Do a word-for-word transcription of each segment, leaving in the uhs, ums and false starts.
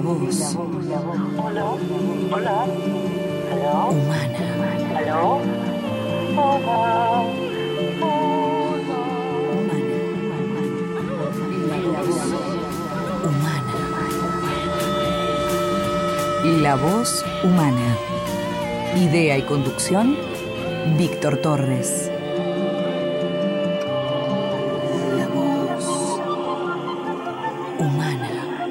voz. Hola. Hola. ¿Aló? Humana. ¿Aló? Hola. Humana. La voz humana. Idea y conducción, Víctor Torres. La voz humana.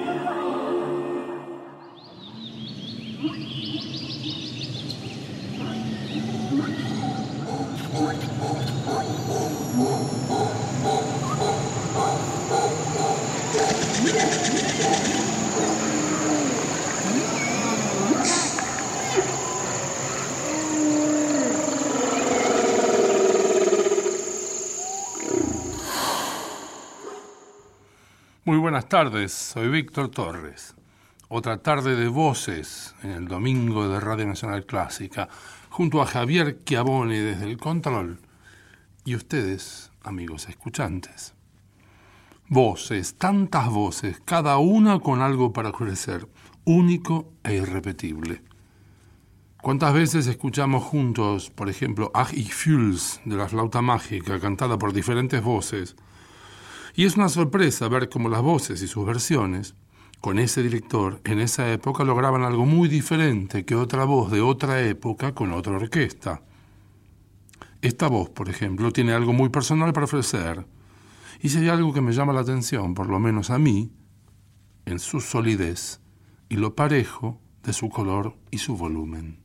Muy buenas tardes, soy Víctor Torres. Otra tarde de voces en el domingo de Radio Nacional Clásica, junto a Javier Chiavone desde el control y ustedes, amigos escuchantes. Voces, tantas voces, cada una con algo para ofrecer, único e irrepetible. ¿Cuántas veces escuchamos juntos, por ejemplo, Ach ich fühl's de la flauta mágica, cantada por diferentes voces? Y es una sorpresa ver cómo las voces y sus versiones, con ese director, en esa época lograban algo muy diferente que otra voz de otra época con otra orquesta. Esta voz, por ejemplo, tiene algo muy personal para ofrecer. Y si hay algo que me llama la atención, por lo menos a mí, en su solidez y lo parejo de su color y su volumen.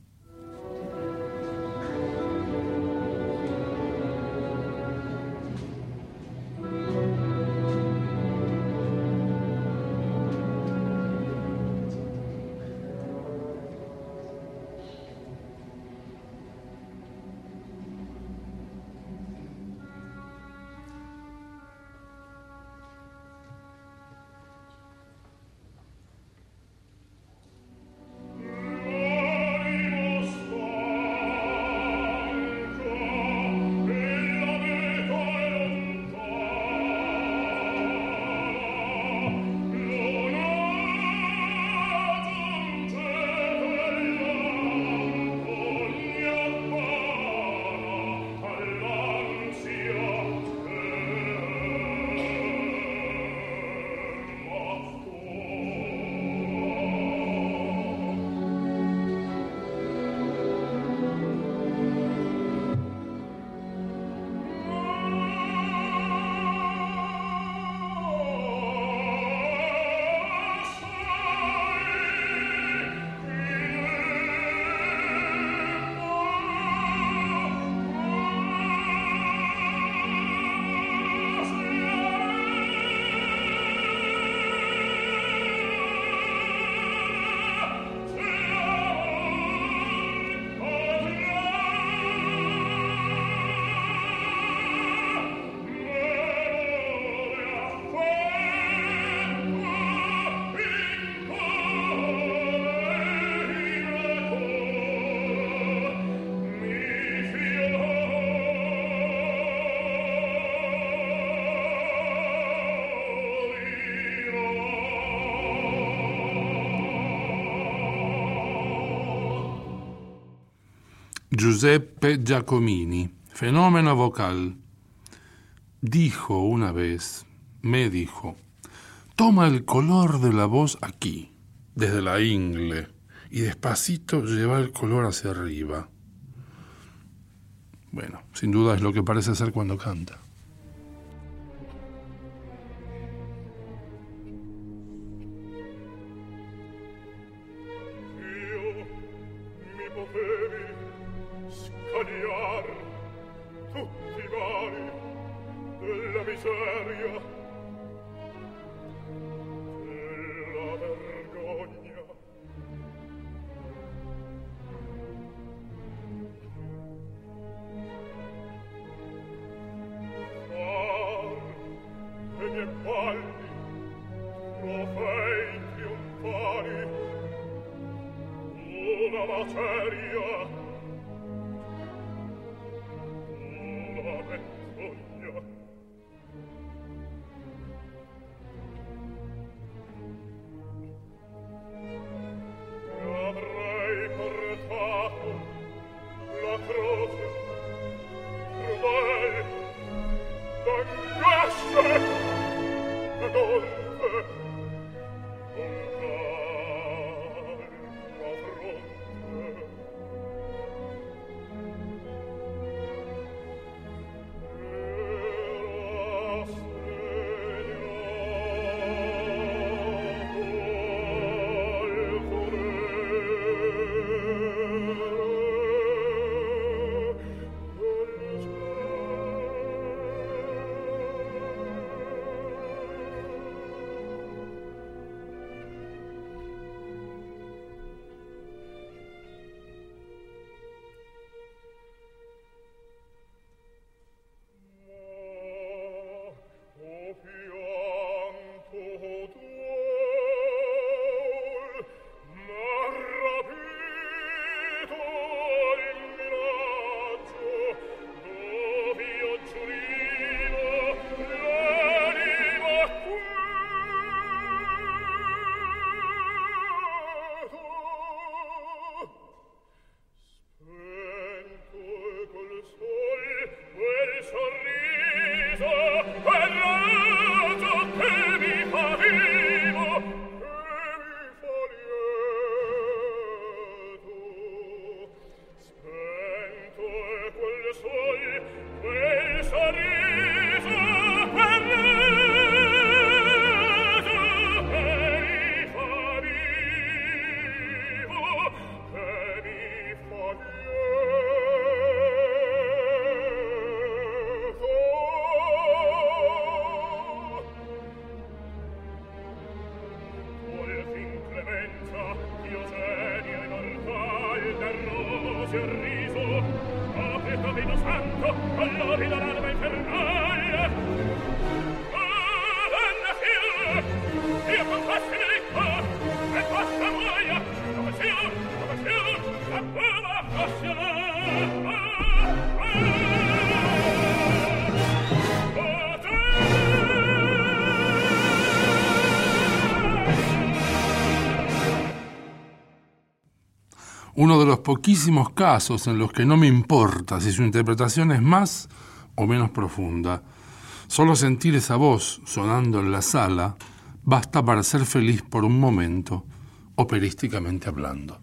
Giuseppe Giacomini, fenómeno vocal, dijo una vez, me dijo, toma el color de la voz aquí, desde la ingle, y despacito lleva el color hacia arriba. Bueno, sin duda es lo que parece hacer cuando canta. Uno de los poquísimos casos en los que no me importa si su interpretación es más o menos profunda. Solo sentir esa voz sonando en la sala basta para ser feliz por un momento, operísticamente hablando.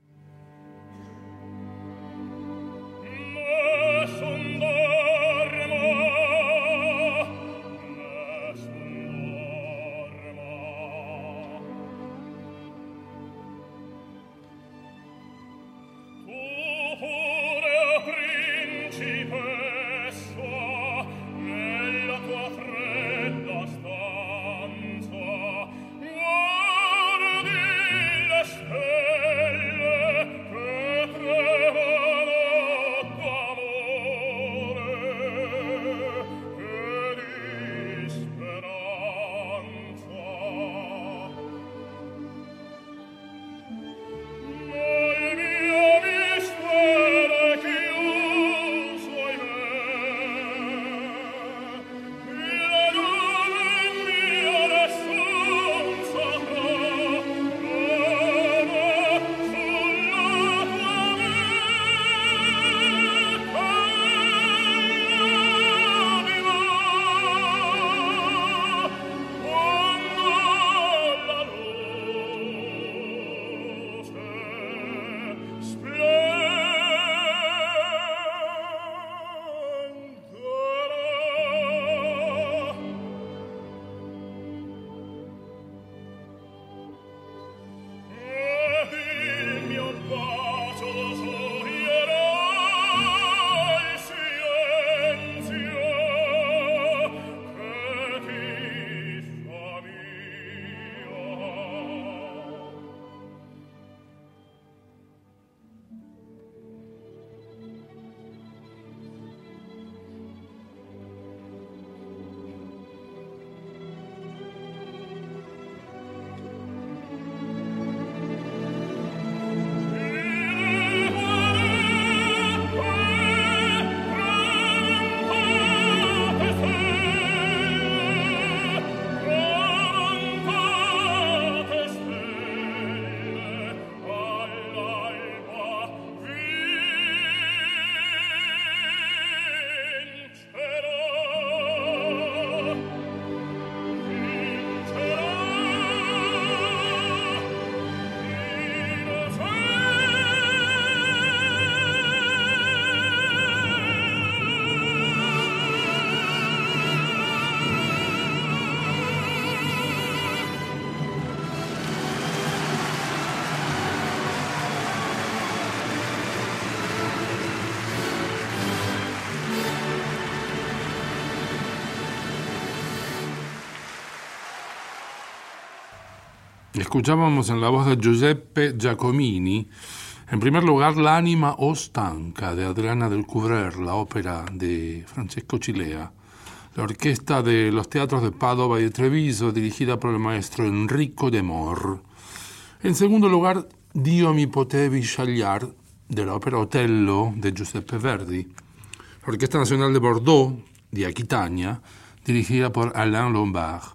Escuchábamos en la voz de Giuseppe Giacomini, en primer lugar, L'anima o stanca, de Adriana del Couvreur, la ópera de Francesco Cilea, la orquesta de los teatros de Padova y de Treviso, dirigida por el maestro Enrico de Mor. En segundo lugar, Dio mi potevi scegliar, de la ópera Otello, de Giuseppe Verdi, la Orquesta Nacional de Bordeaux, de Aquitania, dirigida por Alain Lombard.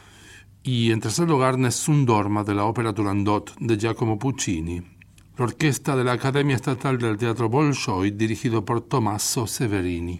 Y en tercer lugar, Nessun dorma, de la ópera Turandot, de Giacomo Puccini, la orquesta de la Academia Estatal del Teatro Bolshoi, dirigido por Tommaso Severini.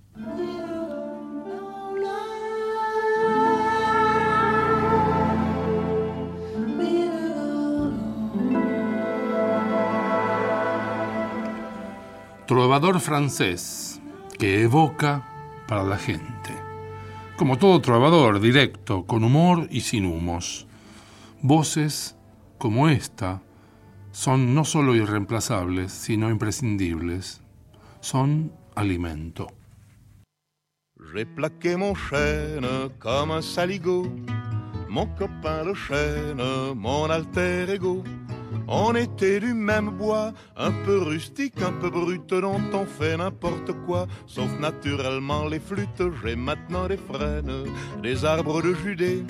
Trovador francés que evoca para la gente. Como todo trovador, directo, con humor y sin humos. Voces como esta son no solo irreemplazables, sino imprescindibles. Son alimento. J'ai plaqué mon chêne comme un saligot, mon copain le chêne, mon alter ego. On était du même bois, un peu rustique, un peu brut, dont on fait n'importe quoi, sauf naturellement les flûtes. J'ai maintenant des frênes, des arbres de Judée,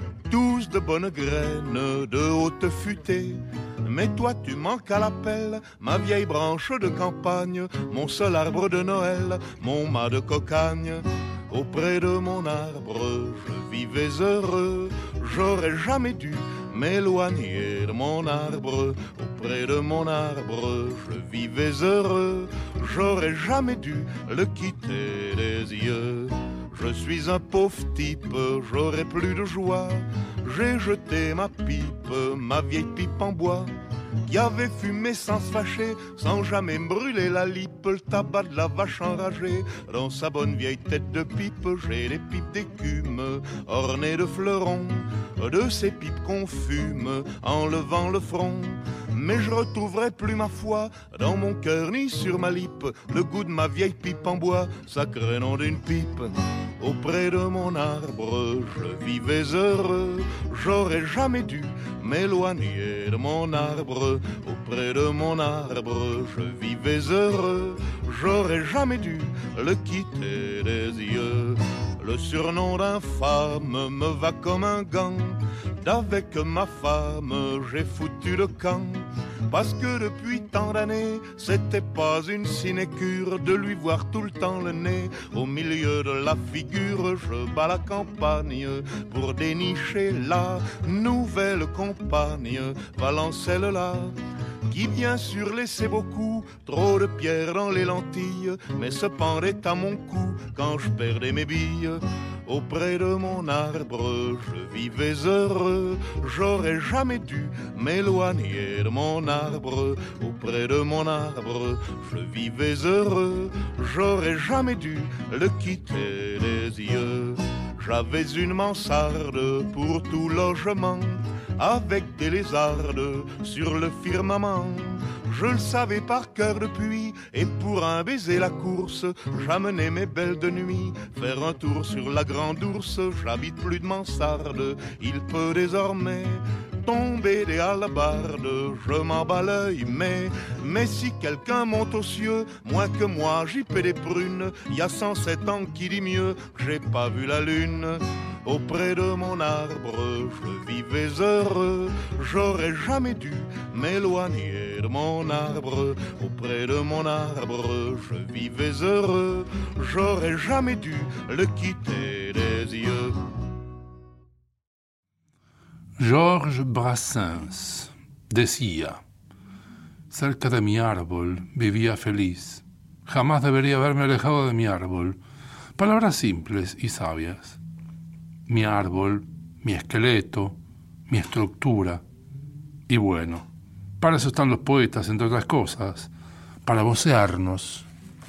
tous de bonnes graines, de haute futée. Mais toi tu manques à l'appel, ma vieille branche de campagne, mon seul arbre de Noël, mon mât de cocagne. Auprès de mon arbre, je vivais heureux, j'aurais jamais dû m'éloigner de mon arbre. Auprès de mon arbre, je vivais heureux, j'aurais jamais dû le quitter des yeux. Je suis un pauvre type, j'aurais plus de joie. J'ai jeté ma pipe, ma vieille pipe en bois, qui avait fumé sans se fâcher, sans jamais me brûler la lippe. Le tabac de la vache enragée, dans sa bonne vieille tête de pipe. J'ai des pipes d'écume, ornées de fleurons, de ces pipes qu'on fume en levant le front. Mais je retrouverai plus ma foi dans mon cœur ni sur ma lippe le goût de ma vieille pipe en bois, sacré nom d'une pipe. Auprès de mon arbre, je vivais heureux, j'aurais jamais dû m'éloigner de mon arbre. Auprès de mon arbre, je vivais heureux, j'aurais jamais dû le quitter des yeux. Le surnom d'infâme me va comme un gant, d'avec ma femme j'ai foutu le camp. Parce que depuis tant d'années, c'était pas une sinécure de lui voir tout le temps le nez au milieu de la figure. Je bats la campagne pour dénicher la nouvelle compagne, Valencelle-là, qui bien sûr laissait beaucoup trop de pierres dans les lentilles, mais se pendait à mon cou quand je perdais mes billes. Auprès de mon arbre, je vivais heureux, j'aurais jamais dû m'éloigner de mon arbre. Auprès de mon arbre, je vivais heureux, j'aurais jamais dû le quitter des yeux. J'avais une mansarde pour tout logement, avec des lézardes sur le firmament. Je le savais par cœur depuis, et pour un baiser la course, j'amenais mes belles de nuit faire un tour sur la grande ourse. J'habite plus de mansarde, il peut désormais tomber des hallebardes, je m'en bats l'œil, mais, mais si quelqu'un monte aux cieux, moins que moi j'y paie des prunes. Y a cent sept ans qui dit mieux, j'ai pas vu la lune. Auprès de mon arbre, je vivais heureux, j'aurais jamais dû m'éloigner de mon arbre. Auprès de mon arbre, je vivais heureux, j'aurais jamais dû le quitter des yeux. Georges Brassens decía: cerca de mi árbol vivía feliz, jamás debería haberme alejado de mi árbol. Palabras simples y sabias. Mi árbol, mi esqueleto, mi estructura. Y bueno, para eso están los poetas, entre otras cosas, para vocearnos.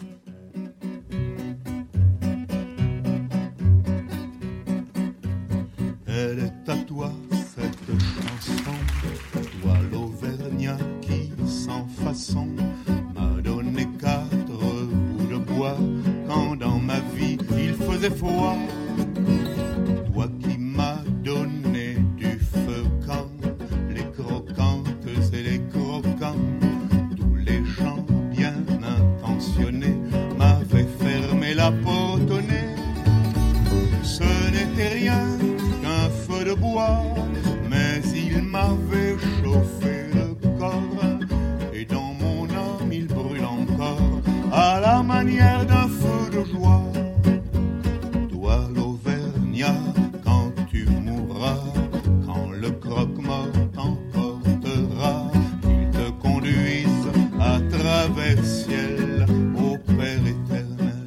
Elle est à toi cette chanson, toi l'Auvergnat qui sans façon m'a donné quatre bouts de bois quand dans ma vie il faisait froid. Toi qui m'as donné du feu quand les croquantes et les croquants, tous les gens bien intentionnés m'avaient fermé la porte au nez. Ce n'était rien qu'un feu de bois, mais il m'avait chauffé le corps, et dans mon âme il brûle encore à la manière d'un feu de joie. Toi l'Auvergnat, quand tu mourras, quand le croque-mort t'emportera, qu'il te conduise à travers ciel au Père éternel.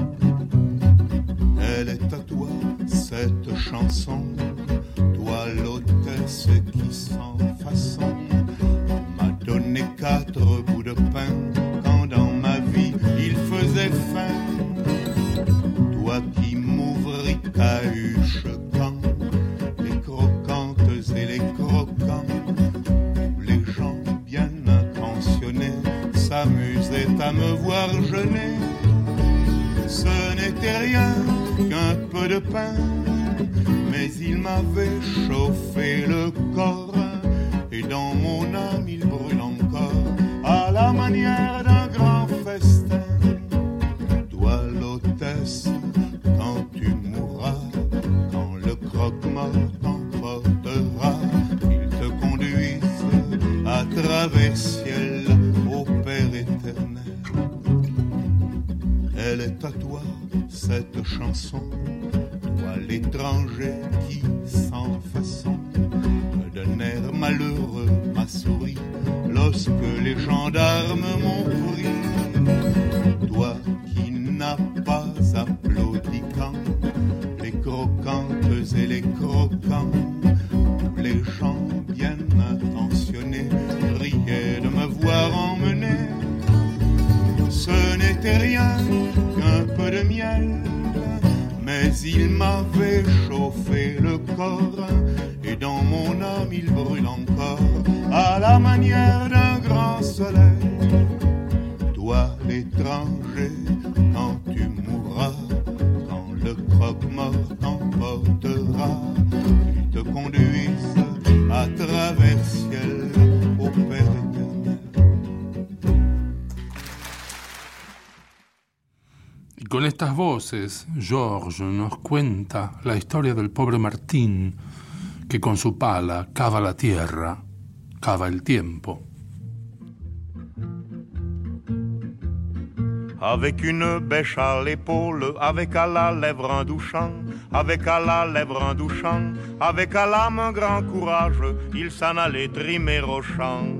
Elle est à toi cette chanson, toi l'hôtesse qui sans façon m'a donné quatre bouts de pain quand dans ma vie il faisait faim. Toi qui m'ouvris cahuche quand les croquantes et les croquants, les gens bien intentionnés s'amusaient à me voir jeûner. Ce n'était rien qu'un peu de pain, mais il m'avait chauffé le corps, et dans mon âme il brûle encore, à la manière d'un grand festin. Toi l'hôtesse, quand tu mourras, quand le croque-mort t'emportera, qu'il te conduise à travers ciel au Père éternel. Elle est à toi cette chanson, toi l'étranger qui sans façon d'un air malheureux m'a souri lorsque les gendarmes m'ont pris. Toi qui n'as pas applaudi quand les croquantes et les croquants, tous les gens bien intentionnés riaient de me voir emmener. Ce n'était rien qu'un peu de miel, mais il m'avait chauffé le corps, et dans mon âme il brûle encore, à la manière d'un grand soleil. Toi l'étranger, quand tu mourras, quand le croque-mort t'emportera, qu'il te conduise à travers ciel au Père éternel. Y con estas voces, George nos cuenta la historia del pobre Martín, que con su pala cava la tierra, cava el tiempo. Avec une bêche à l'épaule, avec à la lèvre un douchant, avec à la lèvre un douchant, avec à l'âme un grand courage, il s'en allait trimer au champ.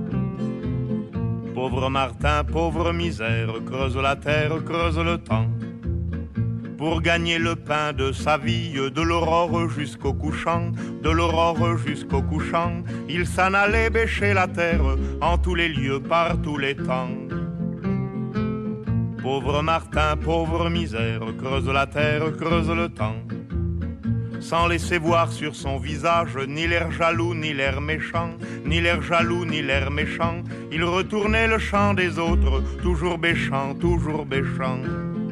Pauvre Martin, pauvre misère, creuse la terre, creuse le temps, pour gagner le pain de sa vie, de l'aurore jusqu'au couchant, de l'aurore jusqu'au couchant, il s'en allait bêcher la terre, en tous les lieux, par tous les temps. Pauvre Martin, pauvre misère, creuse la terre, creuse le temps, sans laisser voir sur son visage ni l'air jaloux, ni l'air méchant, ni l'air jaloux, ni l'air méchant. Il retournait le chant des autres, toujours bêchant, toujours bêchant.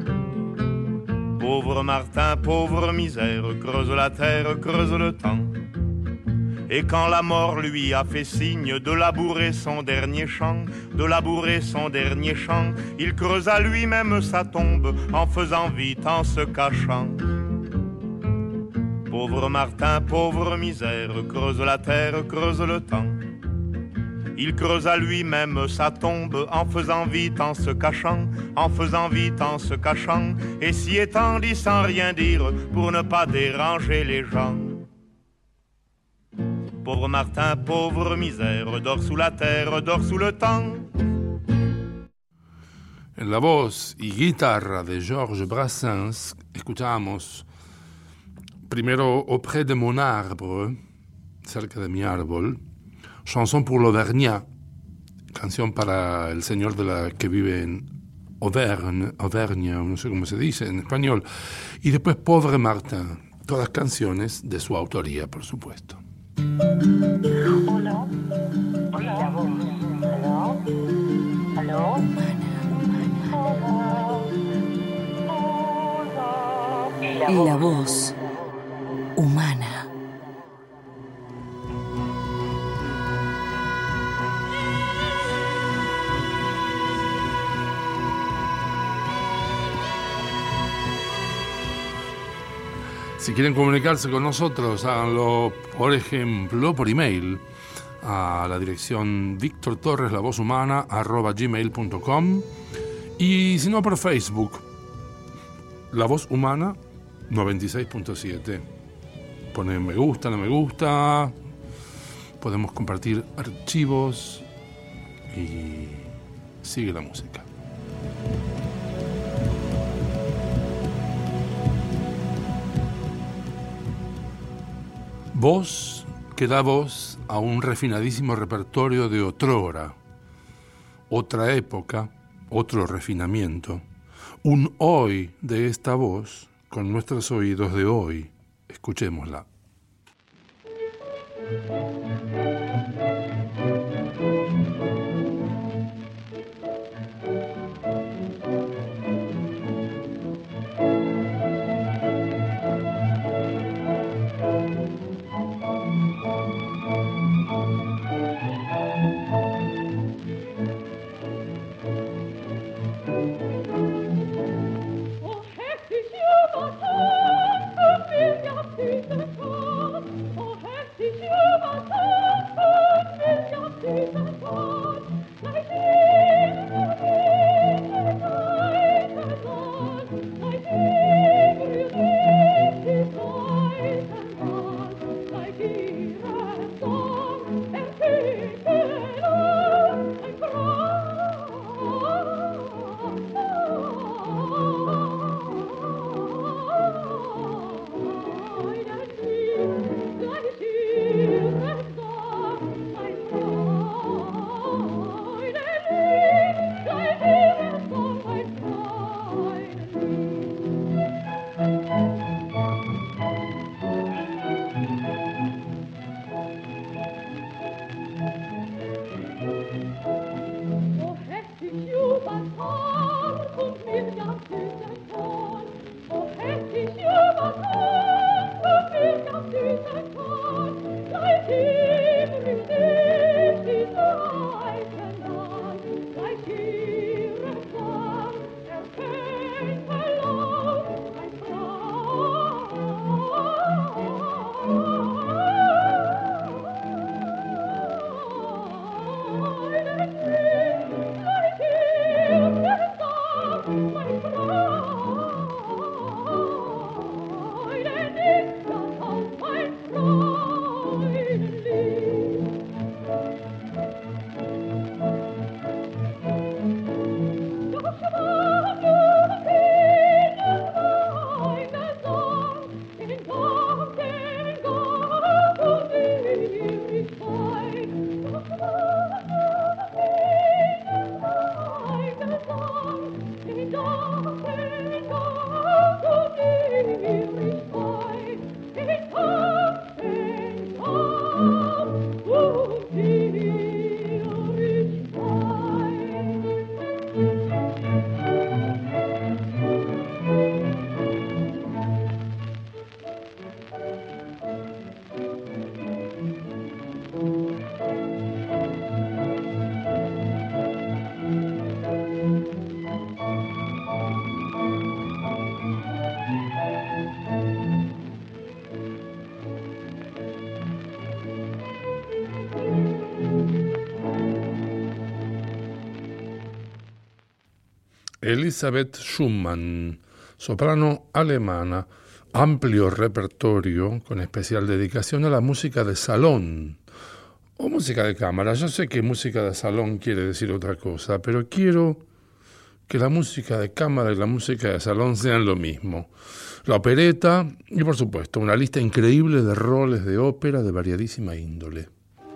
Pauvre Martin, pauvre misère, creuse la terre, creuse le temps. Et quand la mort lui a fait signe de labourer son dernier champ, de labourer son dernier champ, il creusa lui-même sa tombe en faisant vite, en se cachant. Pauvre Martin, pauvre misère, creuse la terre, creuse le temps. Il creusa lui-même sa tombe en faisant vite, en se cachant, en faisant vite, en se cachant, et s'y étendit sans rien dire pour ne pas déranger les gens. Pauvre Martin, pauvre misère, dort sous la terre, dort sous le temps. En la voz y guitarra de Georges Brassens escuchamos primero Auprès de mon arbre, cerca de mi árbol, chanson pour l'Auvergnat, canción para el señor de la que vive en Auvergne, Auvergne, no sé cómo se dice en español, y después Pauvre Martin, todas canciones de su autoría, por supuesto. Hola. Hola. Hello. Hello. Y la voz humana. Si quieren comunicarse con nosotros, háganlo, por ejemplo, por email a la dirección Víctor Torres, la voz humana, arroba gmail punto com, y si no, por Facebook, La Voz Humana noventa y seis punto siete. Ponen me gusta, no me gusta, podemos compartir archivos y sigue la música. Voz que da voz a un refinadísimo repertorio de otrora, otra época, otro refinamiento, un hoy de esta voz con nuestros oídos de hoy. Escuchémosla. Elisabeth Schumann, soprano alemana, amplio repertorio con especial dedicación a la música de salón o música de cámara. Yo sé que música de salón quiere decir otra cosa, pero quiero que la música de cámara y la música de salón sean lo mismo. La opereta y, por supuesto, una lista increíble de roles de ópera de variadísima índole.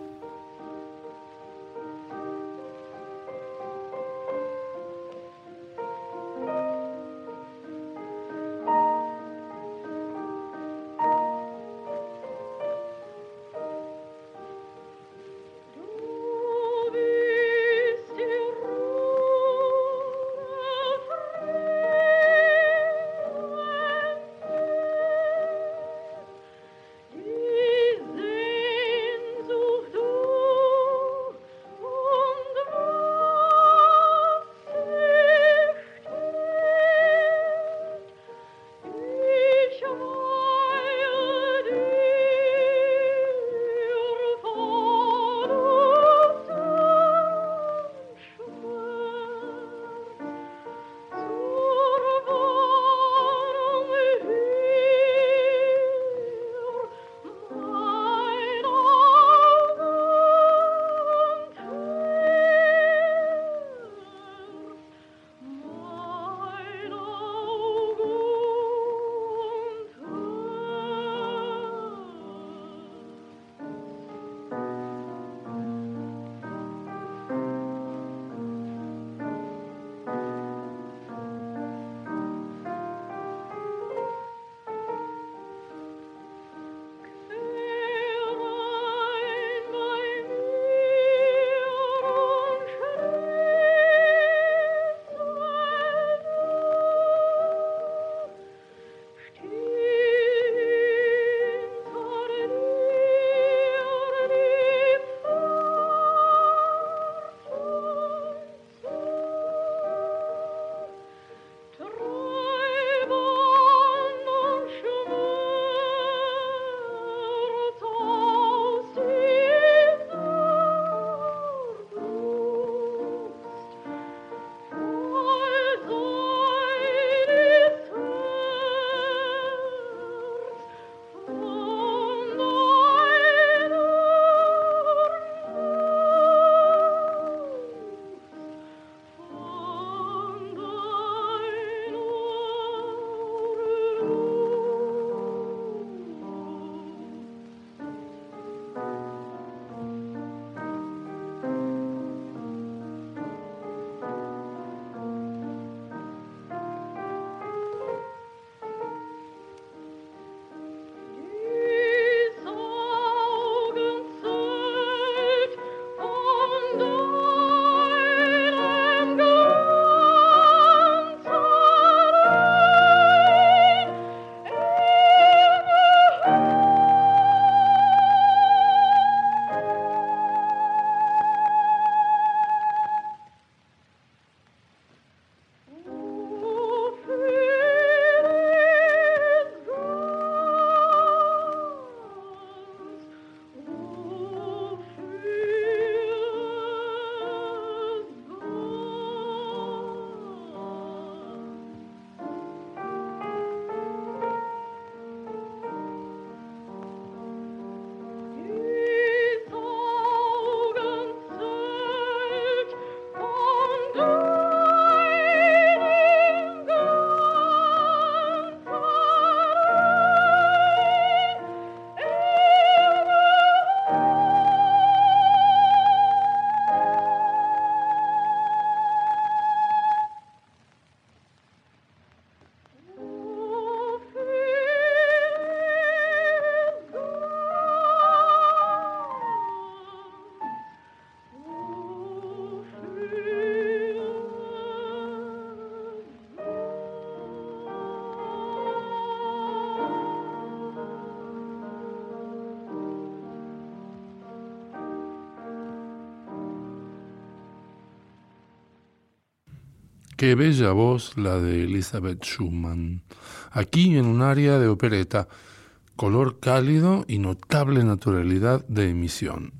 Qué bella voz la de Elisabeth Schumann. Aquí en un área de opereta, color cálido y notable naturalidad de emisión.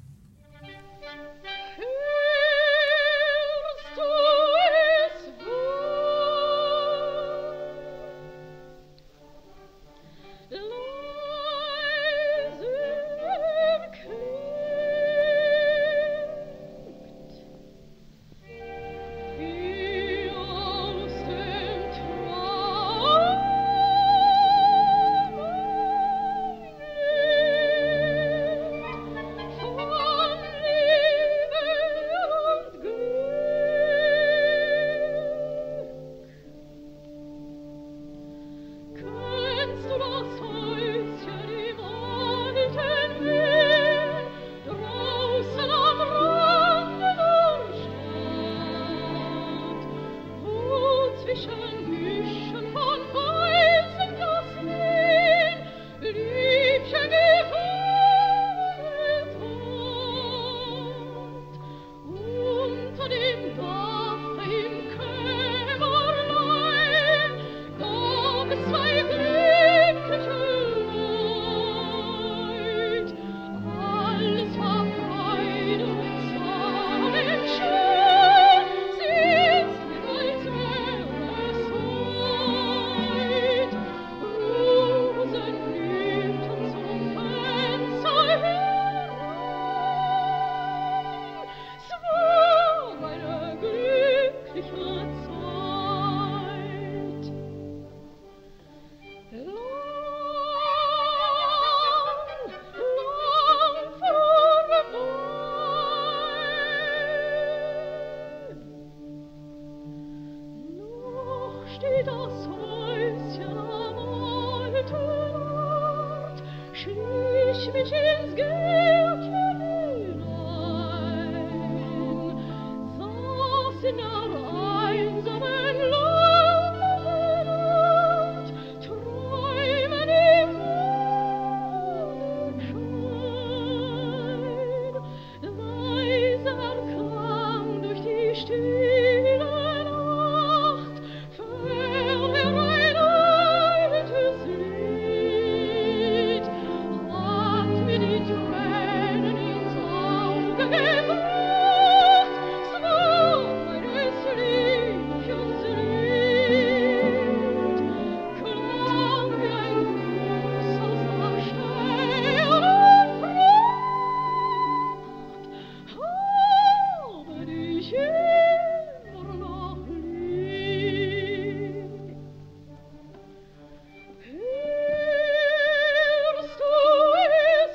steht das Häuschen am alten Ort, schlich mich ins Gärtchen hinein, saß in der einsamen langen Nacht, träumen im Mondenschein. Leiser kam durch die stille Nacht fern ein altes Lied, hat mir die Tränen ins Auge gebracht, es war meines Liebchens Lied, klang wie ein Gruß aus der Sternenpracht, habe dich immer noch lieb. Hörst du es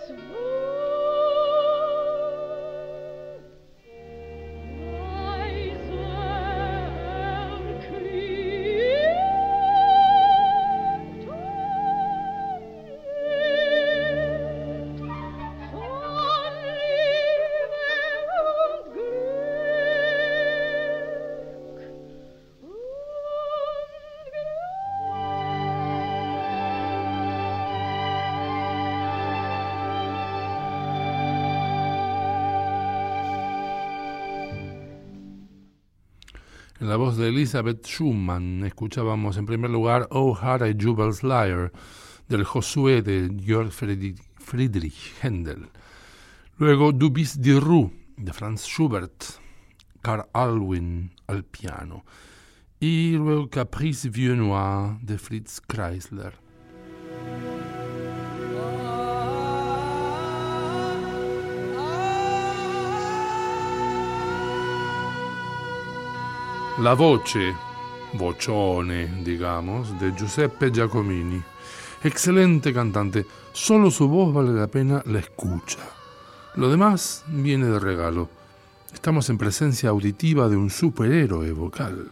En la voz de Elizabeth Schumann escuchábamos en primer lugar Oh Had I Jubel's Lyre del Josué de Georg Friedrich Händel. Luego Du bist die Ruhe de Franz Schubert, Karl Alwin al piano. Y luego Caprice Vieux Noir de Fritz Kreisler. La voce, vocione, digamos, de Giuseppe Giacomini. Excelente cantante, solo su voz vale la pena la escucha. Lo demás viene de regalo. Estamos en presencia auditiva de un superhéroe vocal.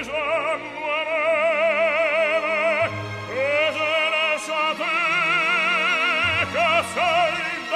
Sa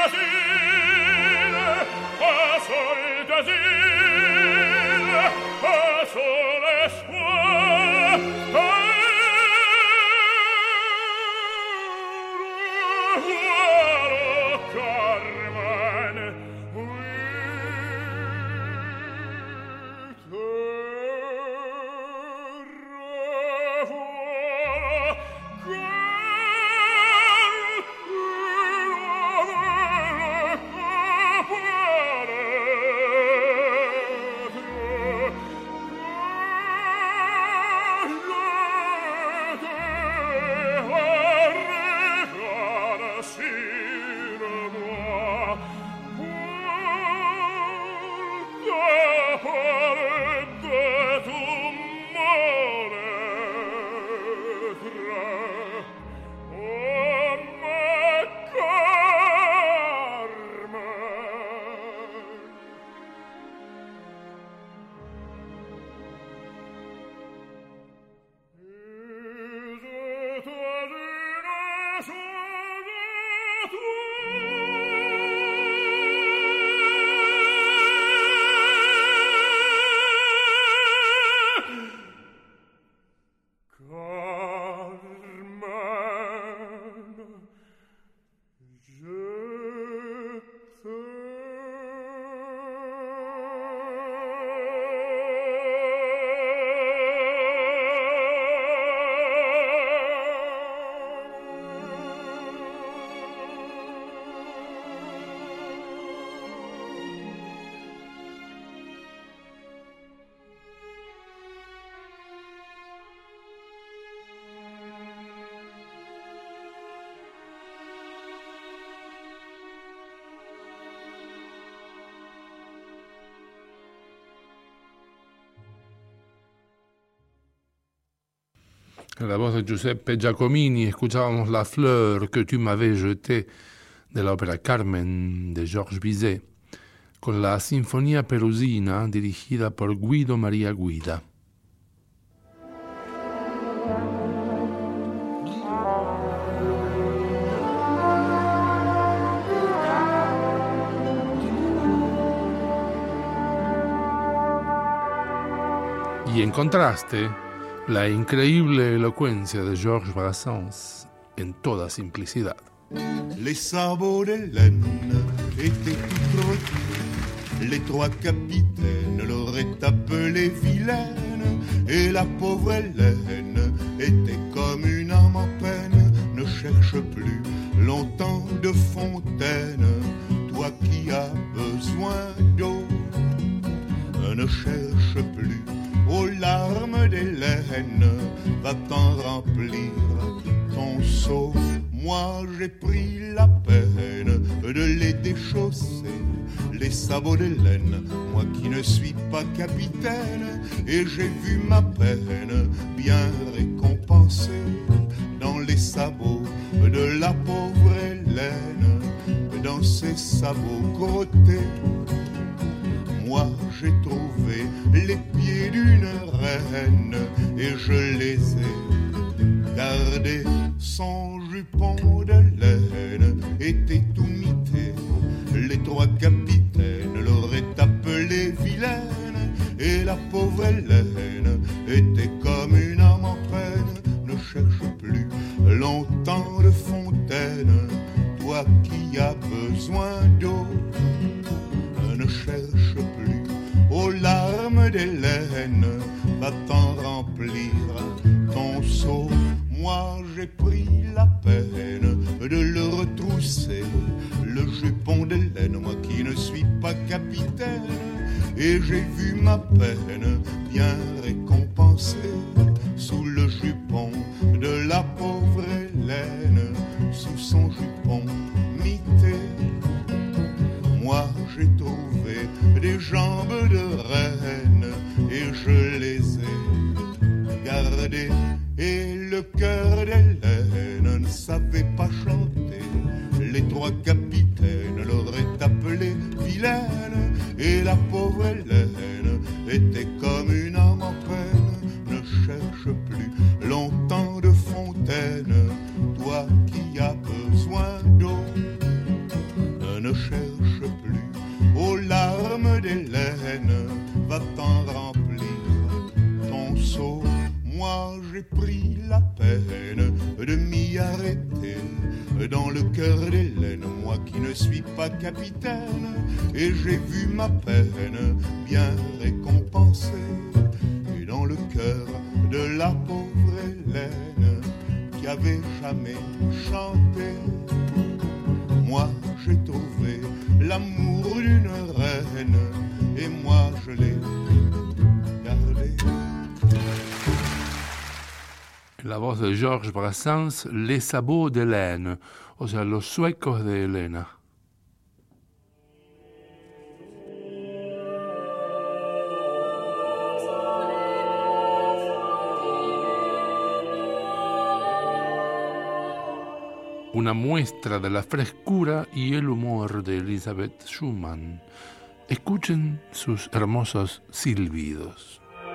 En la voz de Giuseppe Giacomini escuchábamos La fleur que tu m'avais jetée de la ópera Carmen de Georges Bizet, con la Sinfonía Perusina dirigida por Guido Maria Guida. Y en contraste, la increíble elocuencia de Georges Brassens en toda simplicidad. Les sabots d'Hélène étaient tout crottés, les trois capitaines l'auraient appelée vilaine, et la pauvre Hélène était comme une âme en peine. Ne cherche plus longtemps de fontaine, toi qui as besoin d'eau. Ne cherche plus aux larmes d'Hélène, va t'en remplir ton seau. Moi j'ai pris la peine de les déchausser, les sabots d'Hélène, moi qui ne suis pas capitaine, et j'ai vu ma peine bien récompensée dans les sabots de la pauvre Hélène, dans ses sabots crottés. Moi j'ai trouvé les pieds d'une reine et je les ai gardés. Son jupon de laine était tout mité, les trois capitaines l'auraient appelée vilaine, et la pauvre Hélène était comme une âme en peine. Ne cherche plus longtemps de fontaine, toi qui as besoin d'eau. Ne cherche plus aux larmes d'Hélène, va t'en remplir ton seau. Moi j'ai pris la peine de le retrousser, le jupon d'Hélène, moi qui ne suis pas capitaine, et j'ai vu ma peine bien récompensée sous le jupon de la pauvre Hélène, sous son jupon mité. Moi j'ai trouvé des jambes de reine et je les ai gardées. Et le cœur d'Hélène ne savait pas chanter, les trois capitaines l'auraient appelée vilaine, et la pauvre Hélène était comme une âme en peine. Ne cherche plus longtemps de fontaine, toi qui as besoin d'eau. j'ai pris la peine de m'y arrêter dans le cœur d'Hélène, moi qui ne suis pas capitaine, et j'ai vu ma peine bien récompensée. Et dans le cœur de la pauvre Hélène qui avait jamais chanté, moi j'ai trouvé l'amour d'une reine, et moi je l'ai gardé. La voz de Georges Brassens, Les sabots d'Hélène, o sea, los suecos de Helena. Una muestra de la frescura y el humor de Elisabeth Schumann. Escuchen sus hermosos silbidos.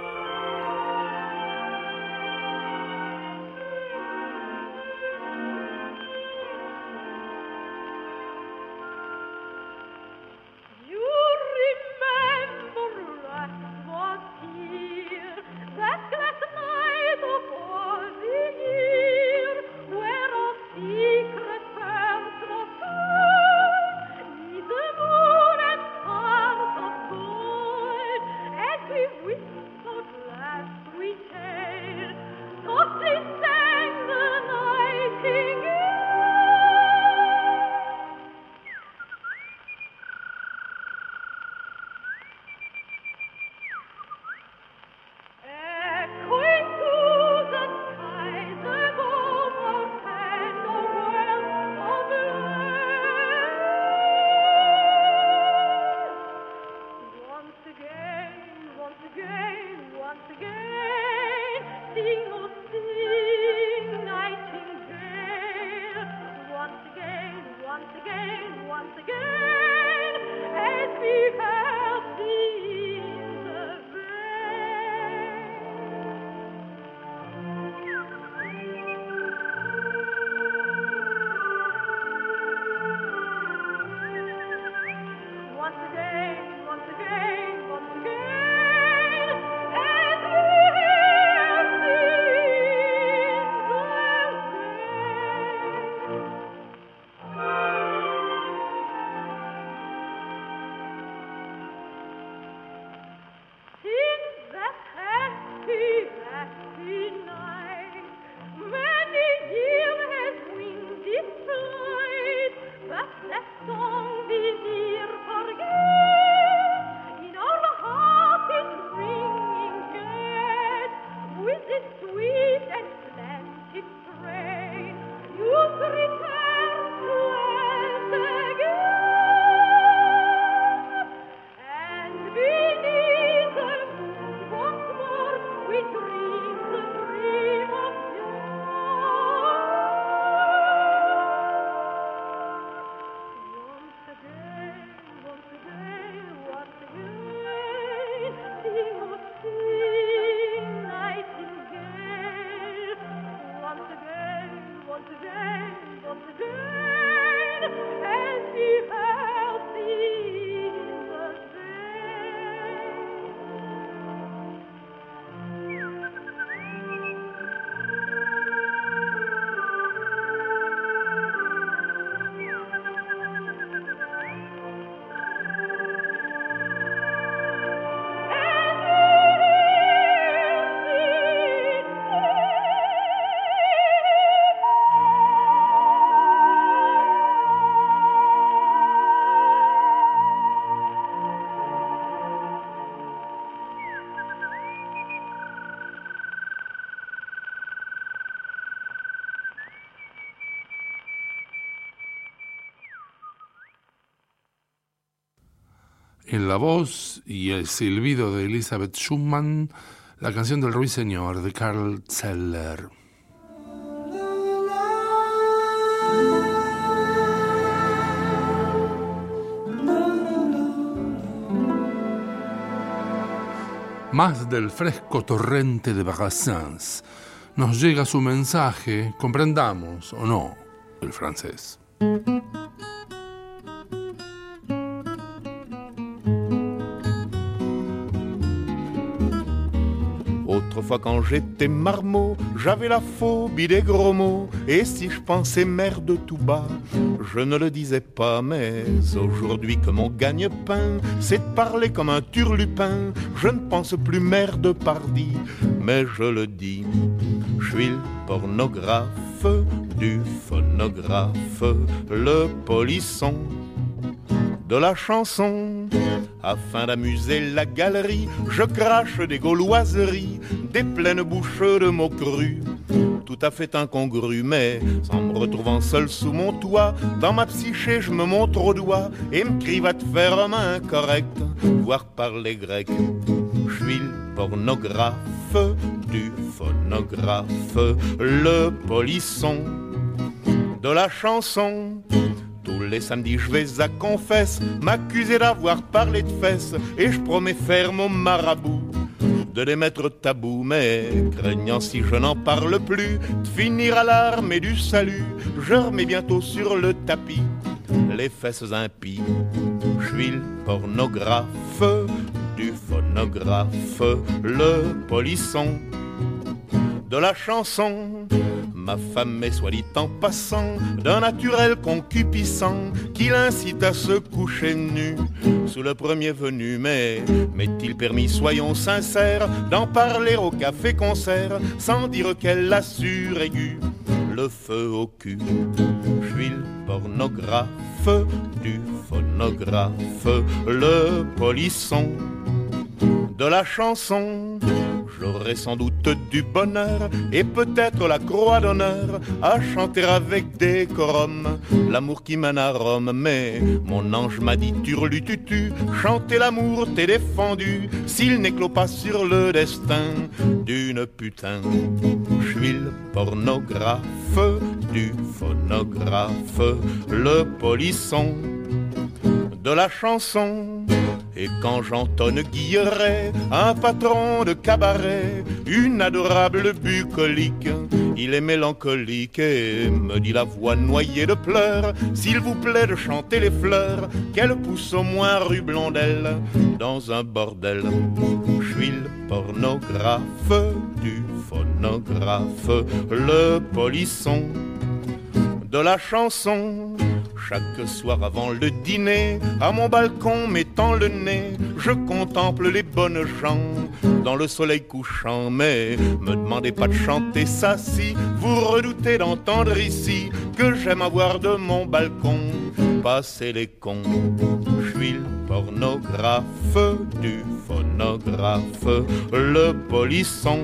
En la voz y el silbido de Elisabeth Schumann, la canción del Ruiseñor de Karl Zeller. Más del fresco torrente de Brassens. Nos llega su mensaje, comprendamos o no el francés. Au Autrefois quand j'étais marmot, j'avais la phobie des gros mots. Et si je pensais merde tout bas, je ne le disais pas. Mais aujourd'hui que mon gagne-pain, c'est de parler comme un turlupin, je ne pense plus merde pardi, mais je le dis. Je suis le pornographe du phonographe, le polisson de la chanson. Afin d'amuser la galerie, je crache des gauloiseries, des pleines bouches de mots crus, tout à fait incongrus. Mais en me retrouvant seul sous mon toit, dans ma psyché je me montre au doigt et me crie va te faire homme incorrect, voire parler grec. Je suis le pornographe du phonographe, le polisson de la chanson. Tous les samedis je vais à confesse, m'accuser d'avoir parlé de fesses, et je promets ferme au marabout de les mettre tabou. Mais craignant si je n'en parle plus de finir à l'armée du salut, je remets bientôt sur le tapis les fesses impies. Je suis le pornographe du phonographe, le polisson de la chanson. Ma femme est, soit dit en passant, d'un naturel concupiscent qui l'incite à se coucher nu sous le premier venu. Mais m'est-il permis, soyons sincères, d'en parler au café-concert sans dire qu'elle assure aiguë le feu au cul. Je suis le pornographe du phonographe, le polisson de la chanson. J'aurai sans doute du bonheur et peut-être la croix d'honneur à chanter avec décorum l'amour qui mène à Rome. Mais mon ange m'a dit turlututu, chanter l'amour t'est défendu s'il n'éclot pas sur le destin d'une putain. Je suis le pornographe du phonographe, le polisson de la chanson. Et quand j'entonne Guilleret, un patron de cabaret, une adorable bucolique, il est mélancolique et me dit la voix noyée de pleurs, s'il vous plaît de chanter les fleurs qu'elle pousse au moins rue Blondelle dans un bordel. Je suis le pornographe du phonographe, le polisson de la chanson. Chaque soir avant le dîner, à mon balcon mettant le nez, je contemple les bonnes gens dans le soleil couchant. Mais me demandez pas de chanter ça si vous redoutez d'entendre ici que j'aime avoir de mon balcon passer les cons. Je suis le pornographe du phonographe, le polisson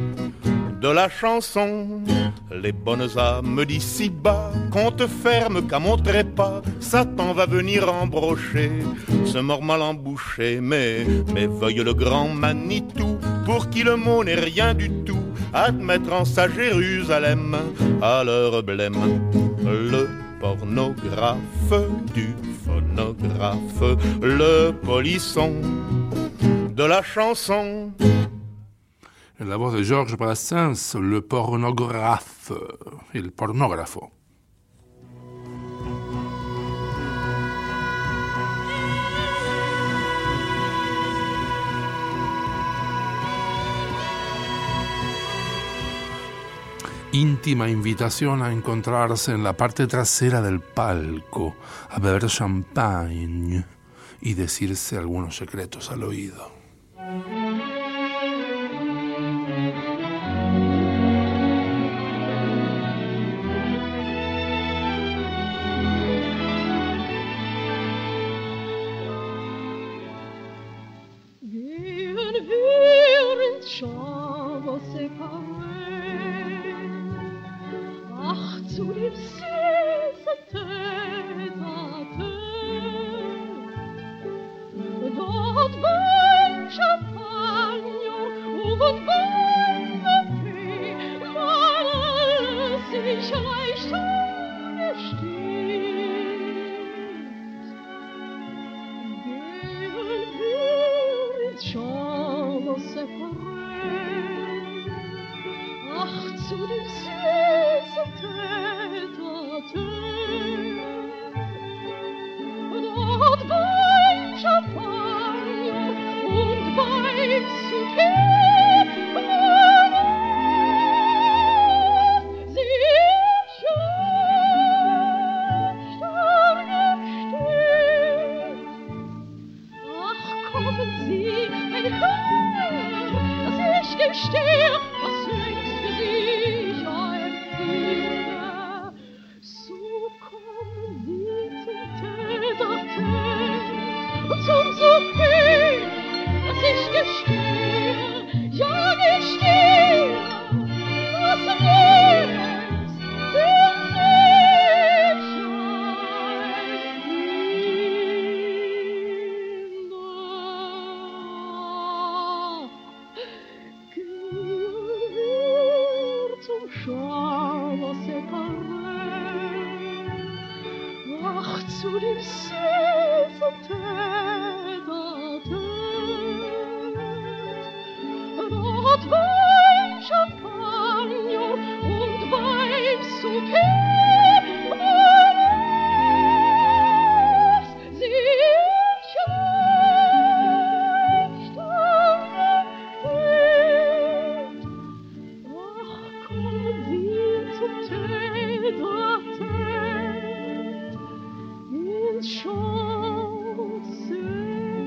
de la chanson. Les bonnes âmes d'ici bas comptent ferme qu'à mon trépas Satan va venir embrocher ce mort mal embouché. Mais, mais veuille le grand Manitou, pour qui le mot n'est rien du tout, admettre en sa Jérusalem à leur blême. Le pornographe du phonographe, le polisson de la chanson. La voz de Georges Brassens, le pornographe, il pornografo. Íntima invitación a encontrarse en la parte trasera del palco, a beber champagne y decirse algunos secretos al oído. Champagne und beim Souper sous les cieux tête à tête. Dort Wein, Champagner und Weibsbouquet, alles sind schlecht. Ach, kommen wir zum Tête à Tête ins Champs-Séparés.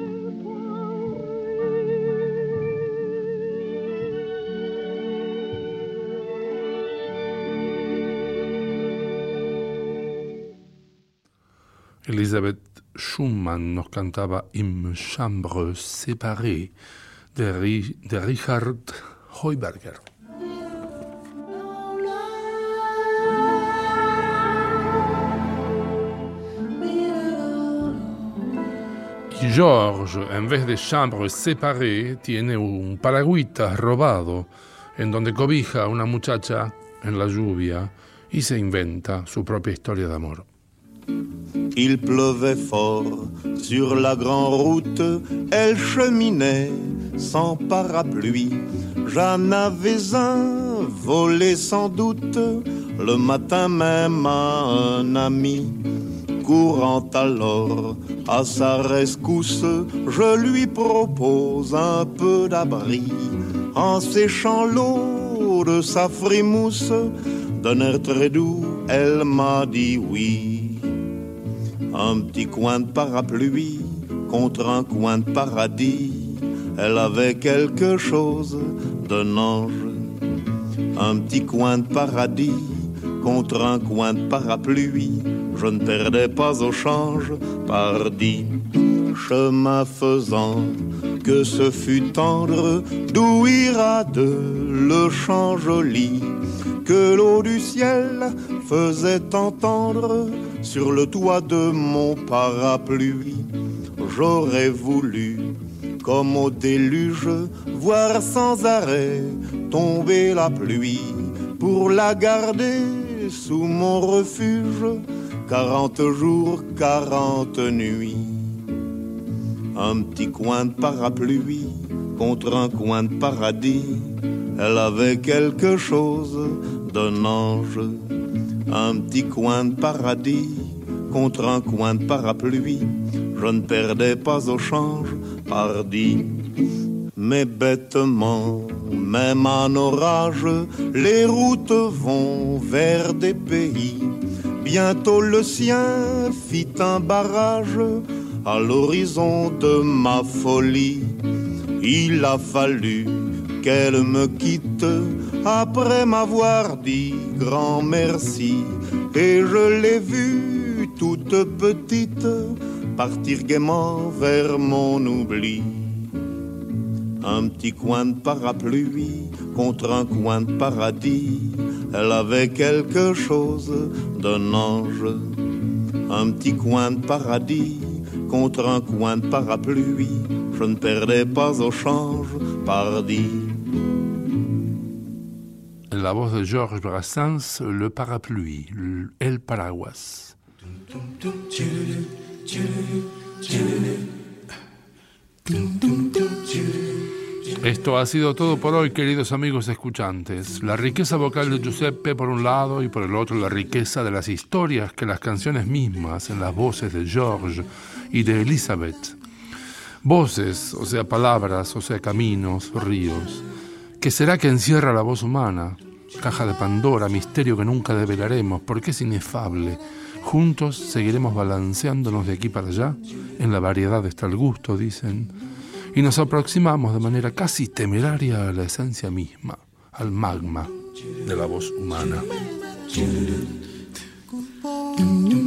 Elisabeth Schumann nos cantaba Im Chambre Séparé de, Ri- de Richard Heuberger. Y George, en vez de chambre séparée, tiene un paragüita robado en donde cobija a una muchacha en la lluvia y se inventa su propia historia de amor. Il pleuvait fort sur la grande route, elle cheminait sans parapluie. J'en avais un volé sans doute le matin même à un ami. Courant alors à sa rescousse, je lui propose un peu d'abri. En séchant l'eau de sa frimousse, d'un air très doux, elle m'a dit oui. Un petit coin de parapluie contre un coin de paradis, elle avait quelque chose d'un ange. Un petit coin de paradis contre un coin de parapluie, je ne perdais pas au change, pardi. Chemin faisant, que ce fut tendre, d'où ira de le champ joli, que l'eau du ciel faisait entendre sur le toit de mon parapluie. J'aurais voulu, comme au déluge, voir sans arrêt tomber la pluie pour la garder sous mon refuge, quarante jours, quarante nuits. Un petit coin de parapluie contre un coin de paradis, elle avait quelque chose d'un ange. Un petit coin de paradis contre un coin de parapluie, je ne perdais pas au change, pardi. Mais bêtement, même en orage, les routes vont vers des pays. Bientôt le sien fit un barrage à l'horizon de ma folie. Il a fallu qu'elle me quitte après m'avoir dit grand merci. Et je l'ai vue toute petite partir gaiement vers mon oubli. Un petit coin de parapluie contre un coin de paradis, elle avait quelque chose d'un ange. Un petit coin de paradis contre un coin de parapluie, je ne perdais pas au change, pardi. La voz de Georges Brassens, le parapluie, el paraguas. Esto ha sido todo por hoy, queridos amigos escuchantes. La riqueza vocal de Giuseppe por un lado y por el otro la riqueza de las historias que las canciones mismas en las voces de George y de Elizabeth. Voces, o sea palabras, o sea caminos, ríos. ¿Qué será que encierra la voz humana? Caja de Pandora, misterio que nunca develaremos, porque es inefable. Juntos seguiremos balanceándonos de aquí para allá. En la variedad está el gusto, dicen. Y nos aproximamos de manera casi temeraria a la esencia misma, al magma de la voz humana.